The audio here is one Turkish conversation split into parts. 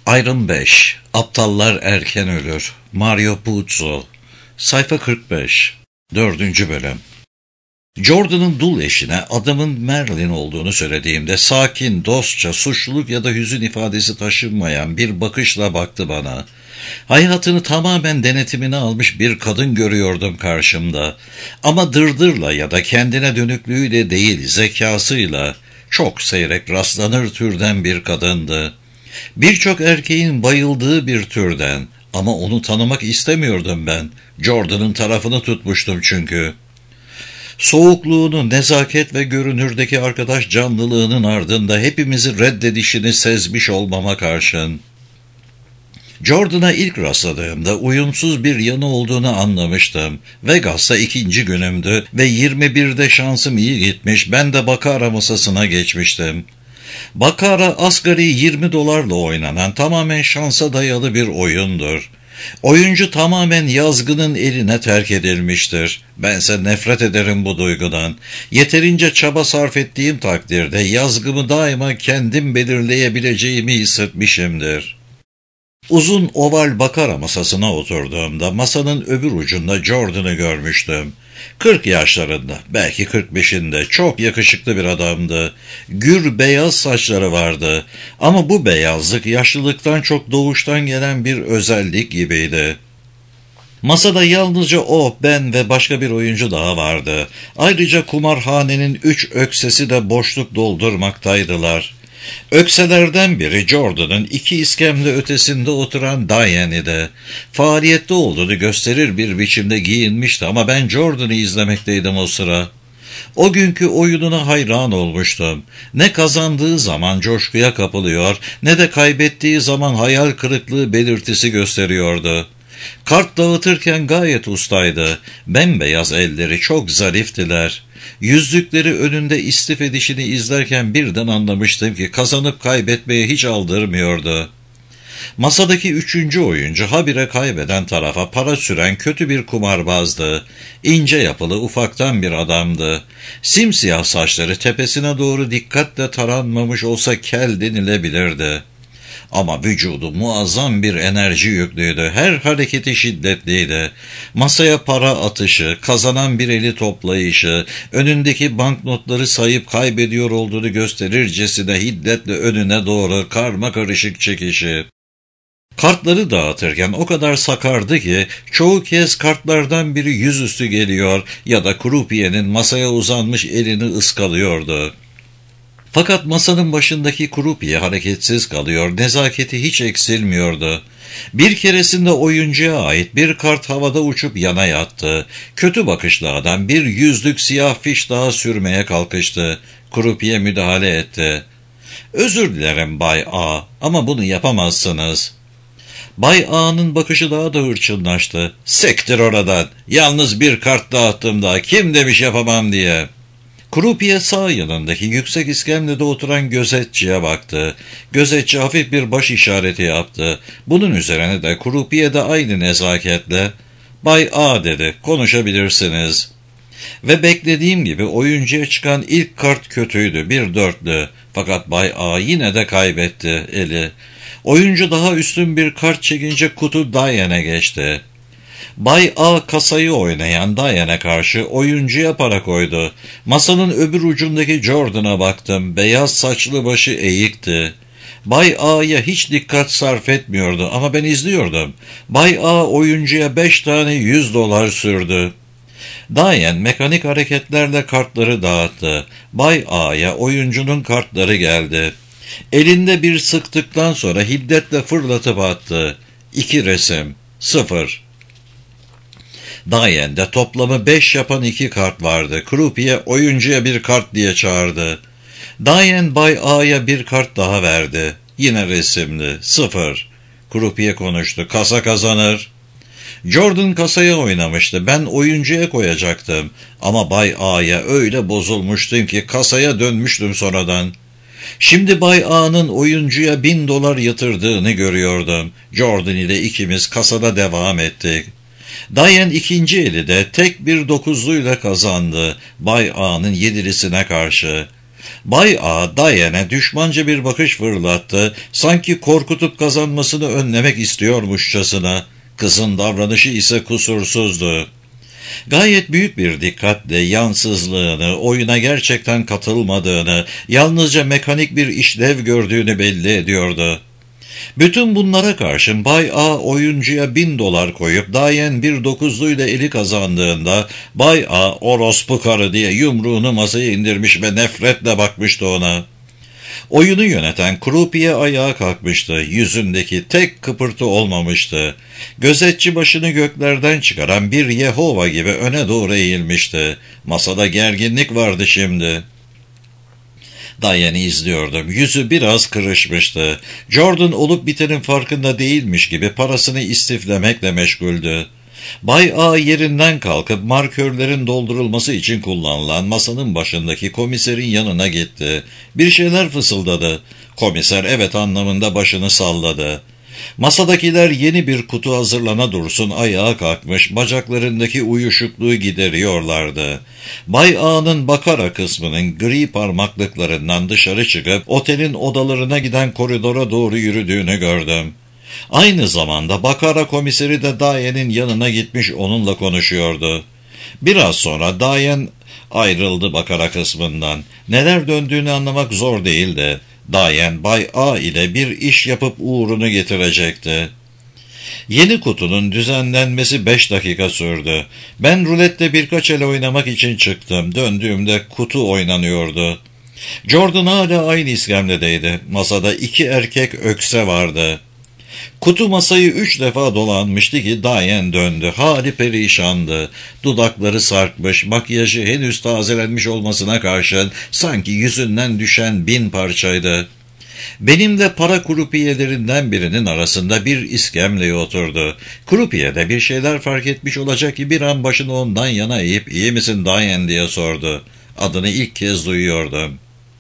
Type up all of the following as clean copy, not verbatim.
Iron 5. Aptallar erken ölür. Mario Puzo. Sayfa 45. 4. bölüm. Jordan'ın dul eşine adamın Merlin olduğunu söylediğimde sakin, dostça, suçluluk ya da hüzün ifadesi taşınmayan bir bakışla baktı bana. Hayatını tamamen denetimine almış bir kadın görüyordum karşımda. Ama dırdırla ya da kendine dönüklüğüyle değil, zekasıyla, çok seyrek rastlanır türden bir kadındı. Birçok erkeğin bayıldığı bir türden, ama onu tanımak istemiyordum ben. Jordan'ın tarafını tutmuştum çünkü. Soğukluğunu, nezaket ve görünürdeki arkadaş canlılığının ardında hepimizi reddedişini sezmiş olmama karşın. Jordan'a ilk rastladığımda uyumsuz bir yanı olduğunu anlamıştım. Vegas'ta 2. günümdü ve 21'de şansım iyi gitmiş, ben de Baccarat masasına geçmiştim. Baccarat asgari $20 oynanan tamamen şansa dayalı bir oyundur. Oyuncu tamamen yazgının eline terk edilmiştir. Bense nefret ederim bu duygudan. Yeterince çaba sarf ettiğim takdirde yazgımı daima kendim belirleyebileceğimi hissetmişimdir. Uzun oval Baccarat masasına oturduğumda masanın öbür ucunda Jordan'ı görmüştüm. 40 yaşlarında, belki 45'inde, çok yakışıklı bir adamdı. Gür beyaz saçları vardı ama bu beyazlık yaşlılıktan çok doğuştan gelen bir özellik gibiydi. Masada yalnızca o, ben ve başka bir oyuncu daha vardı. Ayrıca kumarhanenin 3 öksesi de boşluk doldurmaktaydılar. Ökselerden biri Jordan'ın 2 iskemle ötesinde oturan Diane'di. Faaliyette olduğunu gösterir bir biçimde giyinmişti ama ben Jordan'ı izlemekteydim o sıra. O günkü oyununa hayran olmuştum. Ne kazandığı zaman coşkuya kapılıyor, ne de kaybettiği zaman hayal kırıklığı belirtisi gösteriyordu. Kart dağıtırken gayet ustaydı. Bembeyaz elleri çok zariftiler. Yüzlükleri önünde istif edişini izlerken birden anlamıştım ki kazanıp kaybetmeye hiç aldırmıyordu. Masadaki 3. oyuncu habire kaybeden tarafa para süren kötü bir kumarbazdı. İnce yapılı ufaktan bir adamdı. Simsiyah saçları tepesine doğru dikkatle taranmamış olsa kel denilebilirdi. Ama vücudu muazzam bir enerji yüklüydü. Her hareketi şiddetliydi. Masaya para atışı, kazanan bir eli toplayışı, önündeki banknotları sayıp kaybediyor olduğunu gösterircesine hiddetle önüne doğru karmakarışık çekişi. Kartları dağıtırken o kadar sakardı ki çoğu kez kartlardan biri yüzüstü geliyor ya da krupiyenin masaya uzanmış elini ıskalıyordu. Fakat masanın başındaki krupiye hareketsiz kalıyor, nezaketi hiç eksilmiyordu. Bir keresinde oyuncuya ait bir kart havada uçup yana yattı. Kötü bakışlı adam bir yüzlük siyah fiş daha sürmeye kalkıştı. Krupiye müdahale etti. "Özür dilerim Bay A, ama bunu yapamazsınız." Bay A'nın bakışı daha da hırçınlaştı. "Sektir oradan, yalnız bir kart dağıttım daha, kim demiş yapamam diye." Krupiye sağ yanındaki yüksek iskemlede oturan gözetçiye baktı. Gözetçi hafif bir baş işareti yaptı. Bunun üzerine de krupiye de aynı nezaketle "Bay A" dedi, "konuşabilirsiniz." Ve beklediğim gibi oyuncuya çıkan ilk kart kötüydü, bir dörtlü. Fakat Bay A yine de kaybetti eli. Oyuncu daha üstün bir kart çekince kutu Diane'e geçti. Bay A kasayı oynayan Diane'e karşı oyuncuya para koydu. Masanın öbür ucundaki Jordan'a baktım. Beyaz saçlı başı eğikti. Bay A'ya hiç dikkat sarf etmiyordu ama ben izliyordum. Bay A oyuncuya 5 tane $100 sürdü. Diane mekanik hareketlerle kartları dağıttı. Bay A'ya oyuncunun kartları geldi. Elinde bir sıktıktan sonra hiddetle fırlatıp attı. 2 resim, 0. Diane'de toplamı 5 yapan 2 kart vardı. Krupiye oyuncuya bir kart diye çağırdı. Diane Bay A'ya bir kart daha verdi. Yine resimli, 0. Krupiye konuştu. "Kasa kazanır." Jordan kasaya oynamıştı. Ben oyuncuya koyacaktım. Ama Bay A'ya öyle bozulmuştum ki kasaya dönmüştüm sonradan. Şimdi Bay A'nın oyuncuya $1000 yatırdığını görüyordum. Jordan ile ikimiz kasada devam ettik. Diane ikinci eli de tek bir dokuzluyla kazandı. Bay A'nın yedilisine karşı. Bay A, Diane'e düşmanca bir bakış fırlattı, sanki korkutup kazanmasını önlemek istiyormuşçasına. Kızın davranışı ise kusursuzdu. Gayet büyük bir dikkatle yansızlığını, oyuna gerçekten katılmadığını, yalnızca mekanik bir işlev gördüğünü belli ediyordu. Bütün bunlara karşın Bay A oyuncuya $1000 koyup Diane bir dokuzluyla eli kazandığında Bay A orospu karı diye yumruğunu masaya indirmiş ve nefretle bakmıştı ona. Oyunu yöneten Croupier ayağa kalkmıştı. Yüzündeki tek kıpırtı olmamıştı. Gözetçi başını göklerden çıkaran bir Yehova gibi öne doğru eğilmişti. Masada gerginlik vardı şimdi. Diane'i izliyordum. Yüzü biraz kırışmıştı. Jordan olup bitenin farkında değilmiş gibi parasını istiflemekle meşguldü. Bay A yerinden kalkıp markörlerin doldurulması için kullanılan masanın başındaki komiserin yanına gitti. Bir şeyler fısıldadı. Komiser evet anlamında başını salladı. Masadakiler yeni bir kutu hazırlana dursun ayağa kalkmış, bacaklarındaki uyuşukluğu gideriyorlardı. Bay A'nın bakara kısmının gri parmaklıklarından dışarı çıkıp otelin odalarına giden koridora doğru yürüdüğünü gördüm. Aynı zamanda bakara komiseri de Diane'in yanına gitmiş onunla konuşuyordu. Biraz sonra Diane ayrıldı bakara kısmından. Neler döndüğünü anlamak zor değildi. Diane Bay A ile bir iş yapıp uğrunu getirecekti. Yeni kutunun düzenlenmesi 5 dakika sürdü. Ben rulette birkaç el oynamak için çıktım. Döndüğümde kutu oynanıyordu. Jordan hala aynı iskemledeydi. Masada 2 erkek ökse vardı. Kutu masayı 3 defa dolanmıştı ki Diane döndü. Hali perişandı. Dudakları sarkmış, makyajı henüz tazelenmiş olmasına karşın sanki yüzünden düşen 1000 parçaydı. Benimle para krupiyelerinden birinin arasında bir iskemleye oturdu. Krupiye de bir şeyler fark etmiş olacak ki bir an başını ondan yana eğip "İyi misin Diane?" diye sordu. Adını ilk kez duyuyordum.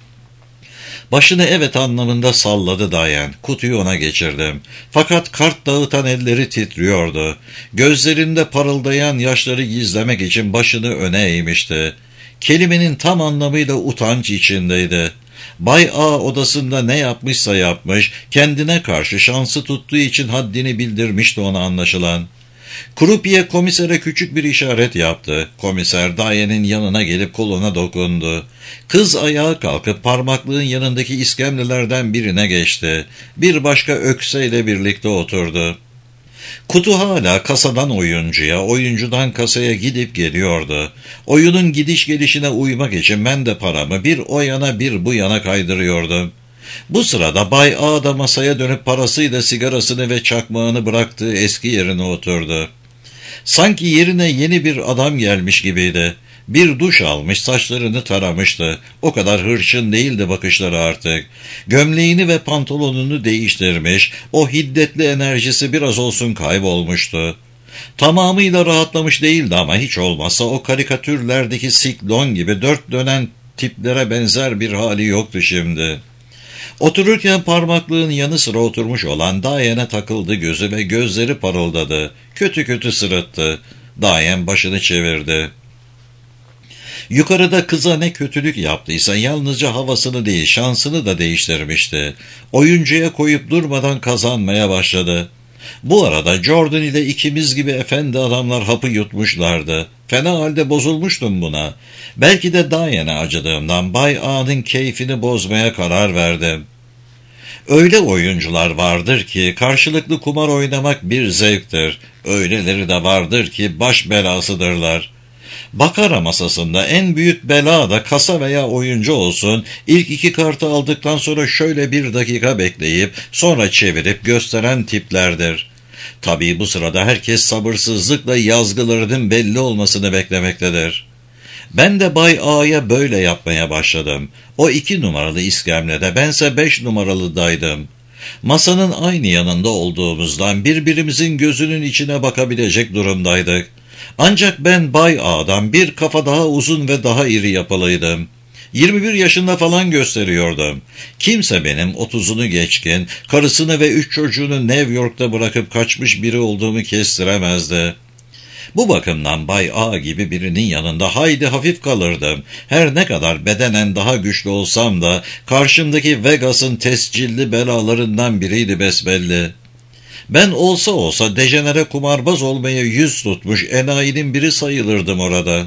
Başını evet anlamında salladı Diane. Kutuyu ona geçirdim. Fakat kart dağıtan elleri titriyordu. Gözlerinde parıldayan yaşları gizlemek için başını öne eğmişti. Kelimenin tam anlamıyla utanç içindeydi. Bay A odasında ne yapmışsa yapmış, kendine karşı şansı tuttuğu için haddini bildirmişti ona anlaşılan. Croupier komisere küçük bir işaret yaptı. Komiser Diane'in yanına gelip koluna dokundu. Kız ayağa kalkıp parmaklığın yanındaki iskemlelerden birine geçti. Bir başka ökseyle birlikte oturdu. Kutu hala kasadan oyuncuya, oyuncudan kasaya gidip geliyordu. Oyunun gidiş gelişine uymak için ben de paramı bir o yana bir bu yana kaydırıyordum. Bu sırada Bay A da masaya dönüp parasıyla sigarasını ve çakmağını bıraktığı eski yerine oturdu. Sanki yerine yeni bir adam gelmiş gibiydi. Bir duş almış, saçlarını taramıştı. O kadar hırçın değildi bakışları artık. Gömleğini ve pantolonunu değiştirmiş, o hiddetli enerjisi biraz olsun kaybolmuştu. Tamamıyla rahatlamış değildi ama hiç olmazsa o karikatürlerdeki siklon gibi dört dönen tiplere benzer bir hali yoktu şimdi. Otururken parmaklığın yanı sıra oturmuş olan Diane'e takıldı gözü ve gözleri parıldadı. Kötü kötü sırıttı. Diane başını çevirdi. Yukarıda kıza ne kötülük yaptıysa yalnızca havasını değil şansını da değiştirmişti. Oyuncuya koyup durmadan kazanmaya başladı. Bu arada Jordan ile ikimiz gibi efendi adamlar hapı yutmuşlardı. Fena halde bozulmuştum buna. Belki de Diane'e acıdığımdan Bay A'nın keyfini bozmaya karar verdim. Öyle oyuncular vardır ki karşılıklı kumar oynamak bir zevktir. Öyleleri de vardır ki baş belasıdırlar. Bakara masasında en büyük bela da kasa veya oyuncu olsun, ilk 2 kartı aldıktan sonra şöyle 1 dakika bekleyip sonra çevirip gösteren tiplerdir. Tabii bu sırada herkes sabırsızlıkla yazgılarının belli olmasını beklemektedir. Ben de Bay A'ya böyle yapmaya başladım. O 2 numaralı iskemlede, bense 5 numaralıdaydım. Masanın aynı yanında olduğumuzdan birbirimizin gözünün içine bakabilecek durumdaydık. Ancak ben Bay A'dan bir kafa daha uzun ve daha iri yapılıydım. 21 yaşında falan gösteriyordum. Kimse benim 30'unu geçkin, karısını ve 3 çocuğunu New York'ta bırakıp kaçmış biri olduğumu kestiremezdi. Bu bakımdan Bay A gibi birinin yanında haydi hafif kalırdım. Her ne kadar bedenen daha güçlü olsam da karşımdaki Vegas'ın tescilli belalarından biriydi besbelli. Ben olsa dejenere kumarbaz olmaya yüz tutmuş enayinin biri sayılırdım orada.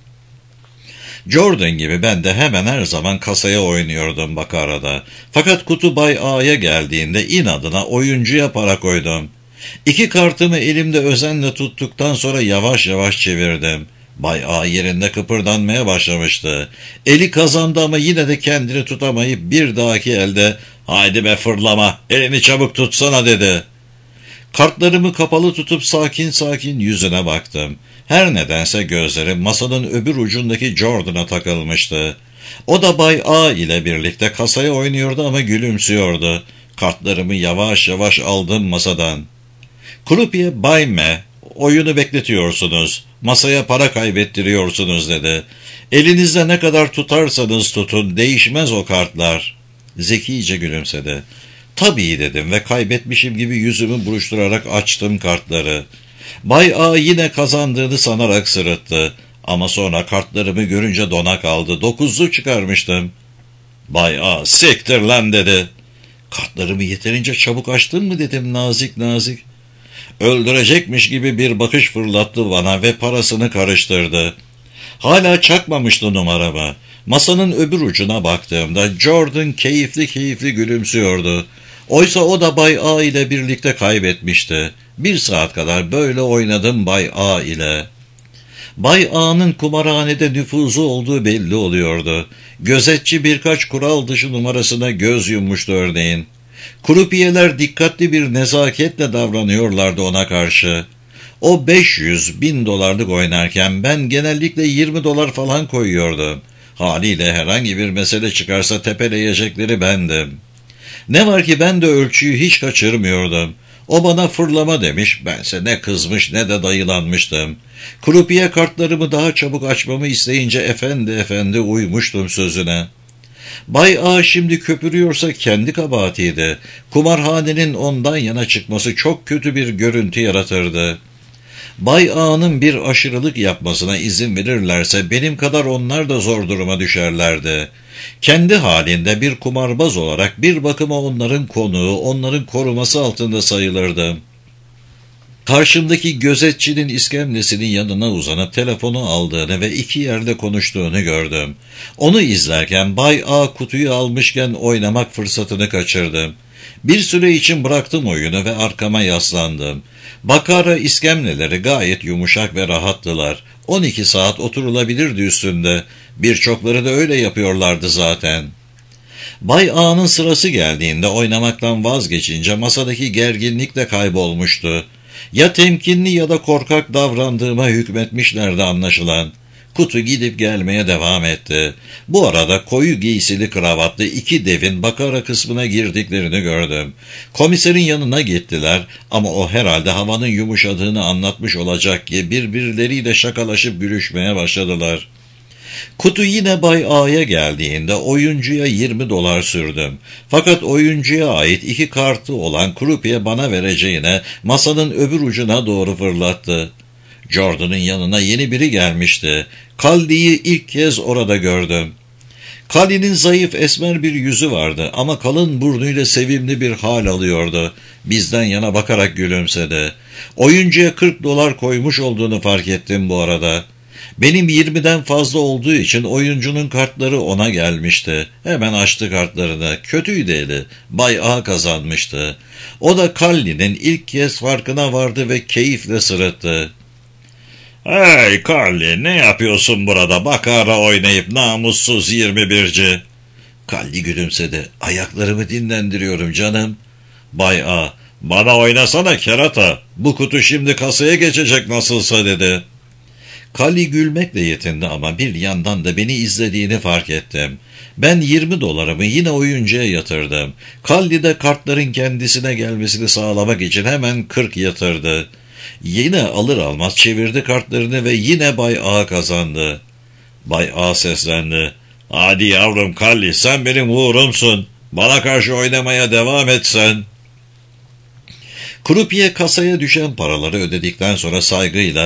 Jordan gibi ben de hemen her zaman kasaya oynuyordum bakarada. Fakat kutu Bay A'ya geldiğinde inadına oyuncuya para koydum. 2 kartımı elimde özenle tuttuktan sonra yavaş yavaş çevirdim. Bay A yerinde kıpırdanmaya başlamıştı. Eli kazandı ama yine de kendini tutamayıp bir dahaki elde "Haydi be fırlama, elini çabuk tutsana" dedi. Kartlarımı kapalı tutup sakin sakin yüzüne baktım. Her nedense gözlerim masanın öbür ucundaki Jordan'a takılmıştı. O da Bay A ile birlikte kasaya oynuyordu ama gülümsüyordu. Kartlarımı yavaş yavaş aldım masadan. "Krupiye Bay M, oyunu bekletiyorsunuz. Masaya para kaybettiriyorsunuz" dedi. "Elinizde ne kadar tutarsanız tutun, değişmez o kartlar." Zekice gülümsedi. "Tabii" dedim ve kaybetmişim gibi yüzümü buruşturarak açtım kartları. Bay A yine kazandığını sanarak sırıttı. Ama sonra kartlarımı görünce dona kaldı. 9'lu çıkarmıştım. Bay A "Siktir lan" dedi. "Kartlarımı yeterince çabuk açtın mı?" dedim nazik nazik. Öldürecekmiş gibi bir bakış fırlattı bana ve parasını karıştırdı. Hala çakmamıştı numaramı. Masanın öbür ucuna baktığımda Jordan keyifli keyifli gülümsüyordu. Oysa o da Bay A ile birlikte kaybetmişti. 1 saat kadar böyle oynadım Bay A ile. Bay A'nın kumarhanede nüfuzu olduğu belli oluyordu. Gözetçi birkaç kural dışı numarasına göz yummuştu örneğin. Krupiyeler dikkatli bir nezaketle davranıyorlardı ona karşı. O 500.000 dolarlık oynarken ben genellikle 20 dolar falan koyuyordum. Haliyle herhangi bir mesele çıkarsa tepeleyecekleri bendim. Ne var ki ben de ölçüyü hiç kaçırmıyordum. O bana fırlama demiş, bense ne kızmış ne de dayılanmıştım. Krupiye kartlarımı daha çabuk açmamı isteyince efendi uymuştum sözüne. Bay A şimdi köpürüyorsa kendi kabahatiydi. Kumarhanenin ondan yana çıkması çok kötü bir görüntü yaratırdı. Bay A'nın bir aşırılık yapmasına izin verirlerse benim kadar onlar da zor duruma düşerlerdi. Kendi halinde bir kumarbaz olarak bir bakıma onların konuğu, onların koruması altında sayılırdım. Karşımdaki gözetçinin iskemlesinin yanına uzanıp telefonu aldığını ve 2 yerde konuştuğunu gördüm. Onu izlerken Bay A kutuyu almışken oynamak fırsatını kaçırdım. Bir süre için bıraktım oyunu ve arkama yaslandım. Bakara iskemleleri gayet yumuşak ve rahattılar. 12 saat oturulabilirdi üstünde. Birçokları da öyle yapıyorlardı zaten. Bay A'nın sırası geldiğinde oynamaktan vazgeçince masadaki gerginlik de kaybolmuştu. Ya temkinli ya da korkak davrandığıma hükmetmişlerdi anlaşılan. Kutu gidip gelmeye devam etti. Bu arada koyu giysili kravatlı 2 devin bakara kısmına girdiklerini gördüm. Komiserin yanına gittiler ama o herhalde havanın yumuşadığını anlatmış olacak ki birbirleriyle şakalaşıp gülüşmeye başladılar. Kutu yine Bay A'ya geldiğinde oyuncuya 20 dolar sürdüm. Fakat oyuncuya ait 2 kartı olan krupiye bana vereceğine masanın öbür ucuna doğru fırlattı. Jordan'ın yanına yeni biri gelmişti. Kaldi'yi ilk kez orada gördüm. Kaldi'nin zayıf esmer bir yüzü vardı ama kalın burnuyla sevimli bir hal alıyordu. Bizden yana bakarak gülümsedi. Oyuncuya 40 dolar koymuş olduğunu fark ettim bu arada. Benim 20'den fazla olduğu için oyuncunun kartları ona gelmişti. Hemen açtı kartlarını. Kötüydü eli. Bay A kazanmıştı. O da Kalli'nin ilk kez farkına vardı ve keyifle sırıttı. "Hey Kalli, ne yapıyorsun burada bakara oynayıp namussuz 21'ci?" Kalli gülümsedi. "Ayaklarımı dinlendiriyorum canım." Bay A, "Bana oynasana kerata. Bu kutu şimdi kasaya geçecek nasılsa" dedi. Kalli gülmekle yetindi ama bir yandan da beni izlediğini fark ettim. Ben 20 dolarımı yine oyuncuya yatırdım. Kalli de kartların kendisine gelmesini sağlamak için hemen 40 yatırdı. Yine alır almaz çevirdi kartlarını ve yine Bay A kazandı. Bay A seslendi. "Hadi yavrum Kalli, sen benim uğurumsun. Bana karşı oynamaya devam et sen." Krupiye kasaya düşen paraları ödedikten sonra saygıyla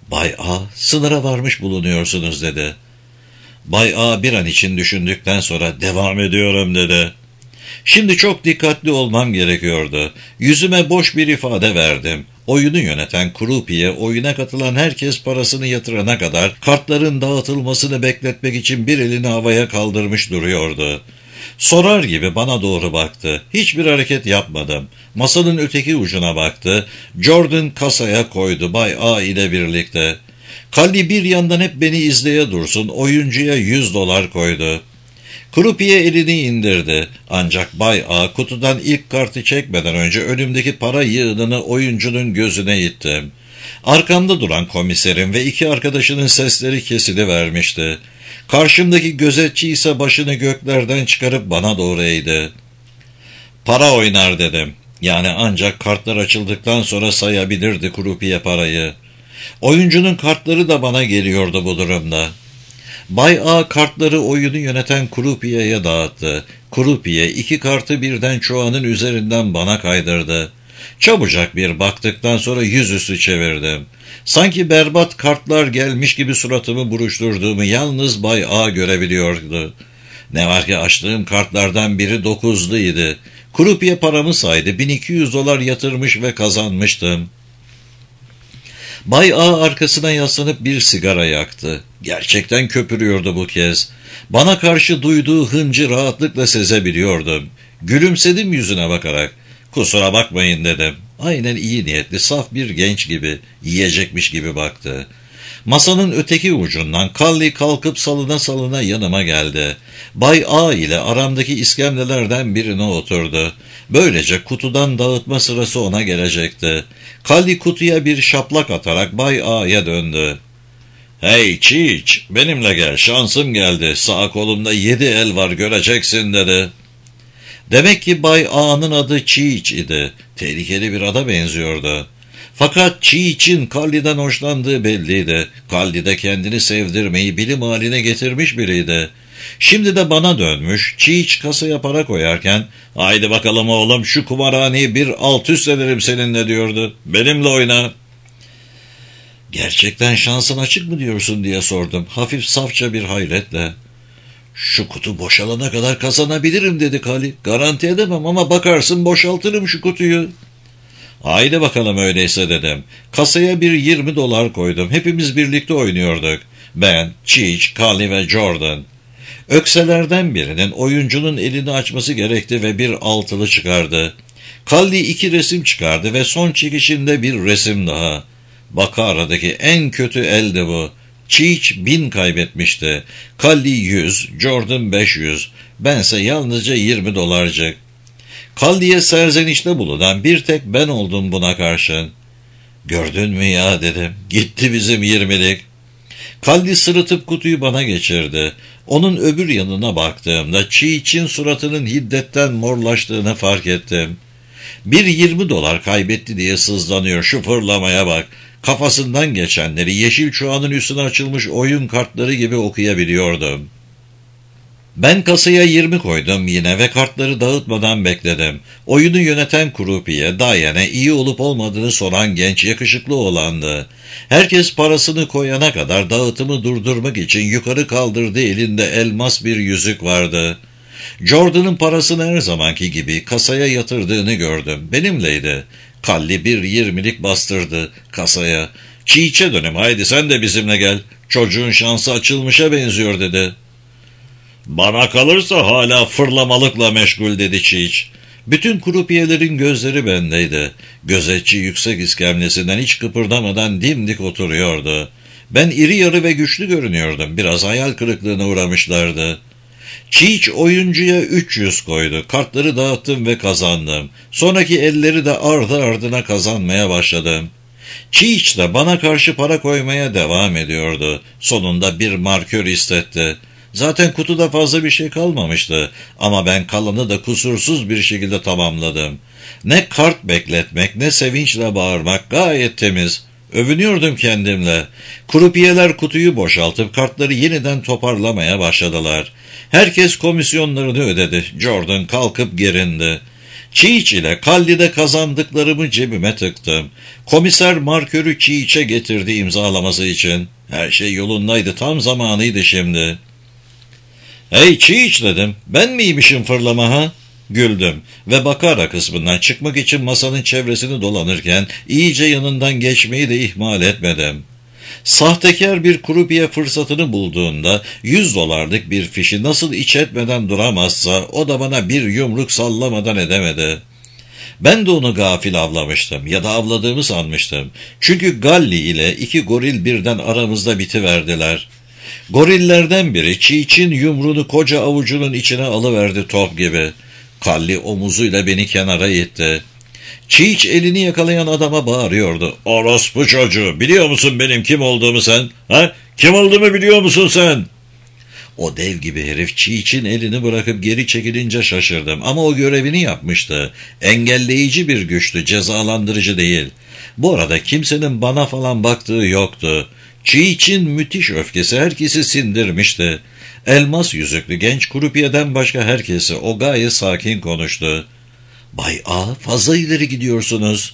Bay A, sınıra varmış bulunuyorsunuz dedi. Bay A bir an için düşündükten sonra devam ediyorum dedi. Şimdi çok dikkatli olmam gerekiyordu. Yüzüme boş bir ifade verdim. Oyunu yöneten Krupiye, oyuna katılan herkes parasını yatırana kadar kartların dağıtılmasını bekletmek için bir elini havaya kaldırmış duruyordu. Sorar gibi bana doğru baktı. Hiçbir hareket yapmadım. Masanın öteki ucuna baktı. Jordan kasaya koydu Bay A ile birlikte. Kalli bir yandan hep beni izleye dursun, oyuncuya $100 koydu. Krupiye elini indirdi. Ancak Bay A kutudan ilk kartı çekmeden önce önümdeki para yığınını oyuncunun gözüne ittim. Arkamda duran komiserin ve iki arkadaşının sesleri kesilivermişti. Karşımdaki gözetçi ise başını göklerden çıkarıp bana doğru eğdi. Para oynar dedim. Yani ancak kartlar açıldıktan sonra sayabilirdi Krupiye parayı. Oyuncunun kartları da bana geliyordu bu durumda. Bay A kartları oyunu yöneten Krupiye'ye dağıttı. Krupiye iki kartı birden çoğanın üzerinden bana kaydırdı. Çabucak bir baktıktan sonra yüzüstü çevirdim. Sanki berbat kartlar gelmiş gibi suratımı buruşturduğumu yalnız Bay A görebiliyordu. Ne var ki açtığım kartlardan biri 9'luydu. Krupiye paramı saydı. $1200 yatırmış ve kazanmıştım. Bay A arkasına yaslanıp bir sigara yaktı. Gerçekten köpürüyordu bu kez. Bana karşı duyduğu hıncı rahatlıkla sezebiliyordum. Gülümsedim yüzüne bakarak. "Kusura bakmayın" dedim. Aynen iyi niyetli, saf bir genç gibi, yiyecekmiş gibi baktı. Masanın öteki ucundan Kalli kalkıp salına salına yanıma geldi. Bay A ile aramdaki iskemlelerden birine oturdu. Böylece kutudan dağıtma sırası ona gelecekti. Kalli kutuya bir şaplak atarak Bay A'ya döndü. "Hey Çiç, benimle gel, şansım geldi. Sağ kolumda 7 el var, göreceksin" dedi. Demek ki Bay A'nın adı Çiç idi. Tehlikeli bir ada benziyordu. Fakat Çiç'in Kalli'den hoşlandığı belliydi. Kalli de kendini sevdirmeyi bilim haline getirmiş biriydi. Şimdi de bana dönmüş, Çiç kasaya para koyarken, "Haydi bakalım oğlum, şu kumarhaneyi bir alt üst ederim seninle" diyordu. "Benimle oyna." "Gerçekten şansın açık mı diyorsun?" diye sordum, hafif safça bir hayretle. "Şu kutu boşalana kadar kazanabilirim" dedi Kalli. "Garanti edemem ama bakarsın boşaltırım şu kutuyu." "Haydi bakalım öyleyse" dedim. Kasaya bir $20 koydum. Hepimiz birlikte oynuyorduk. Ben, Çiç, Kalli ve Jordan. Ökselerden birinin oyuncunun elini açması gerekti ve bir altılı çıkardı. Kalli 2 resim çıkardı ve son çekişinde bir resim daha. Bakara'daki en kötü eldi bu. Çiç 1000 kaybetmişti. Kalli 100, Jordan 500. Bense yalnızca $20'cık. Kalli'ye serzenişte bulunan bir tek ben oldum buna karşın. "Gördün mü ya" dedim. "Gitti bizim 20'lik. Kalli sırıtıp kutuyu bana geçirdi. Onun öbür yanına baktığımda Çiç'in suratının hiddetten morlaştığını fark ettim. Bir $20 kaybetti diye sızlanıyor, şu fırlamaya bak. Kafasından geçenleri yeşil çuağının üstüne açılmış oyun kartları gibi okuyabiliyordum. Ben kasaya 20 koydum yine ve kartları dağıtmadan bekledim. Oyunu yöneten Krupiye, Diane iyi olup olmadığını soran genç yakışıklı oğlandı. Herkes parasını koyana kadar dağıtımı durdurmak için yukarı kaldırdığı elinde elmas bir yüzük vardı. Jordan'ın parasını her zamanki gibi kasaya yatırdığını gördüm. Benimleydi. Kalli bir 20'lik bastırdı kasaya. "Çiç'e dönüm, haydi sen de bizimle gel. Çocuğun şansı açılmışa benziyor" dedi. "Bana kalırsa hala fırlamalıkla meşgul" dedi Çiç. Bütün krupiyelerin gözleri bendeydi. Gözetçi yüksek iskemlesinden hiç kıpırdamadan dimdik oturuyordu. Ben iri yarı ve güçlü görünüyordum. Biraz hayal kırıklığına uğramışlardı. Çiç oyuncuya 300 koydu. Kartları dağıttım ve kazandım. Sonraki elleri de ardı ardına kazanmaya başladım. Çiç de bana karşı para koymaya devam ediyordu. Sonunda bir markör istetti. Zaten kutuda fazla bir şey kalmamıştı ama ben kalanı da kusursuz bir şekilde tamamladım. Ne kart bekletmek ne sevinçle bağırmak, gayet temiz. Övünüyordum kendimle. Krupiyeler kutuyu boşaltıp kartları yeniden toparlamaya başladılar. Herkes komisyonlarını ödedi. Jordan kalkıp gerindi. Çiğiç ile Kalli'de kazandıklarımı cebime tıktım. Komiser markörü Çiğiç'e getirdi imzalaması için. Her şey yolundaydı, tam zamanıydı şimdi. "Hey Çiğiç," dedim, "ben miymişim fırlama ha?" Güldüm ve Bakara kısmından çıkmak için masanın çevresini dolanırken iyice yanından geçmeyi de ihmal etmedim. Sahtekar bir kurupiye fırsatını bulduğunda $100'lık bir fişi nasıl iç etmeden duramazsa o da bana bir yumruk sallamadan edemedi. Ben de onu gafil avlamıştım ya da avladığımı sanmıştım. Çünkü Galli ile 2 goril birden aramızda bitiverdiler. Gorillerden biri Çiğç'in yumruğunu koca avucunun içine alıverdi top gibi. Galli omuzuyla beni kenara itti. Çiğiç elini yakalayan adama bağırıyordu. "Orospu çocuğu, biliyor musun benim kim olduğumu sen? Ha? Kim olduğumu biliyor musun sen?" O dev gibi herif Çiğç'in elini bırakıp geri çekilince şaşırdım. Ama o görevini yapmıştı. Engelleyici bir güçtü, cezalandırıcı değil. Bu arada kimsenin bana falan baktığı yoktu. Çiğç'in müthiş öfkesi herkesi sindirmişti. Elmas yüzüklü genç kurupiyeden başka herkesi o gayet sakin konuştu. "Bay A, fazla ileri gidiyorsunuz."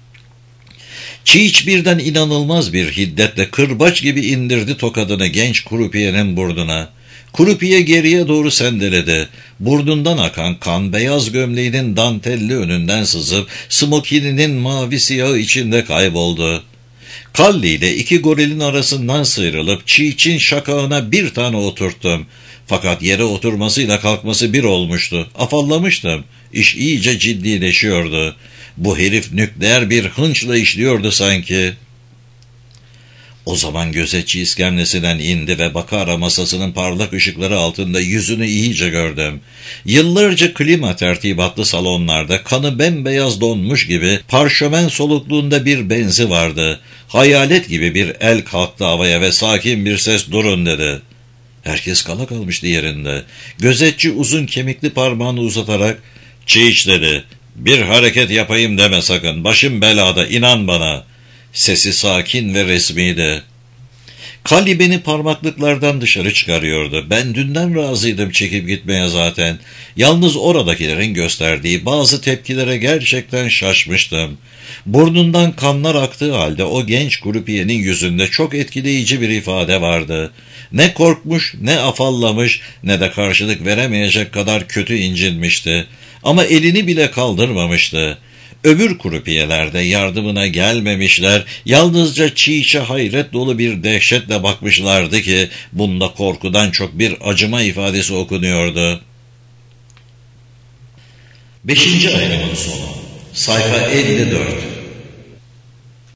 Çiğiç birden inanılmaz bir hiddetle kırbaç gibi indirdi tokadını genç kurupiyenin burnuna. Kurupiye geriye doğru sendeledi. Burnundan akan kan beyaz gömleğinin dantelli önünden sızıp smokininin mavi siyahı içinde kayboldu. Kalli ile 2 gorilin arasından sıyrılıp Çiğç'in şakağına bir tane oturttum. Fakat yere oturmasıyla kalkması bir olmuştu. Afallamıştım. İş iyice ciddileşiyordu. Bu herif nükleer bir hınçla işliyordu sanki. O zaman gözetçi iskemlesinden indi ve Bakara masasının parlak ışıkları altında yüzünü iyice gördüm. Yıllarca klima tertibatlı salonlarda kanı bembeyaz donmuş gibi parşömen solukluğunda bir benzi vardı. Hayalet gibi bir el kalktı havaya ve sakin bir ses "Durun," dedi. Herkes kala kalmıştı yerinde. Gözetçi uzun kemikli parmağını uzatarak "Çiğiç," dedi, "bir hareket yapayım deme sakın. Başım belada, inan bana." Sesi sakin ve resmiydi. Kalli beni parmaklıklardan dışarı çıkarıyordu. Ben dünden razıydım çekip gitmeye zaten. Yalnız oradakilerin gösterdiği bazı tepkilere gerçekten şaşmıştım. Burnundan kanlar aktığı halde o genç grupiyenin yüzünde çok etkileyici bir ifade vardı. Ne korkmuş, ne afallamış, ne de karşılık veremeyecek kadar kötü incinmişti. Ama elini bile kaldırmamıştı. Öbür kurupiyelerde yardımına gelmemişler, yalnızca Çiğç'e hayret dolu bir dehşetle bakmışlardı ki bunda korkudan çok bir acıma ifadesi okunuyordu. 5. ayrımın sonu. Sayfa 54.